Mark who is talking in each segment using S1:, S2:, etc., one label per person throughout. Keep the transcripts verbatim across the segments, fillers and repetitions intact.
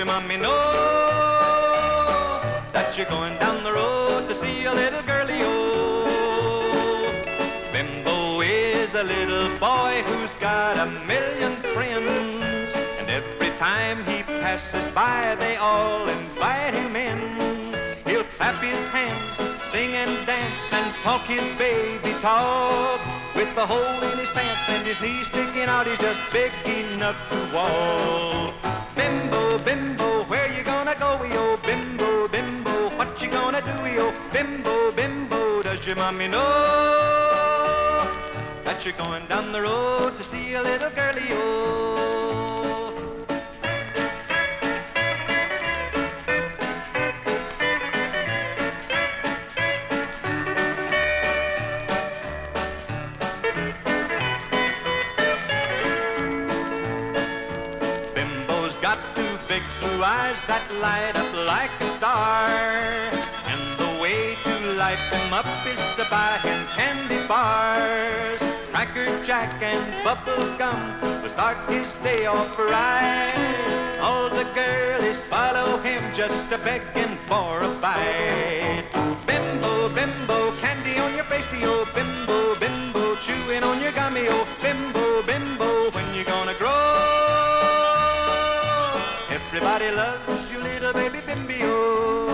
S1: your mommy know that you're going down the road to see a little girlie-o? Bimbo is a little boy who's got a million friends, and every time he passes by they all invite him in. He'll clap his hands, sing and dance, and talk his baby talk. With the hole in his pants and his knees sticking out, he's just big enough to walk. Bimbo, Bimbo, where you gonna go, yo? Bimbo, Bimbo, what you gonna do, yo? Bimbo, Bimbo, does your mommy know that you're going down the road to see a little girlie, yo? Got two big blue eyes that light up like a star, and the way to light them up is to buy him candy bars. Cracker Jack and bubble gum will start his day off right. All the girlies follow him just a begging for a bite. Bimbo, Bimbo, candy on your face, oh. Bimbo, Bimbo, chewing on your gummy, oh. Bimbo, Bimbo, when you gonna grow? Everybody loves you, little baby Bimbo.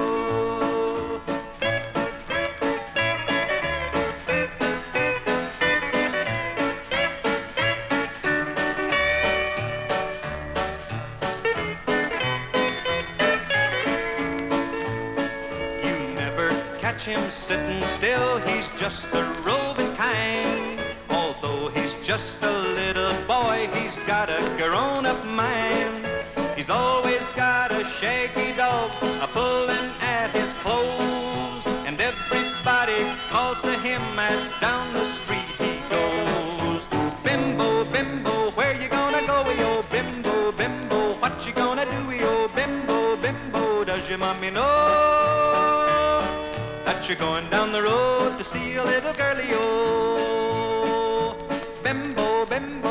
S1: You never catch him sitting still, he's just a roving kind. Although he's just a little boy, he's got a grown-up mind. He's always got a shaggy dog a-pulling at his clothes, and everybody calls to him as down the street he goes. Bimbo, Bimbo, where you gonna go, yo? Bimbo, Bimbo, what you gonna do, yo? Bimbo, Bimbo, does your mommy know that you're going down the road to see a little girlie, yo? Bimbo, Bimbo,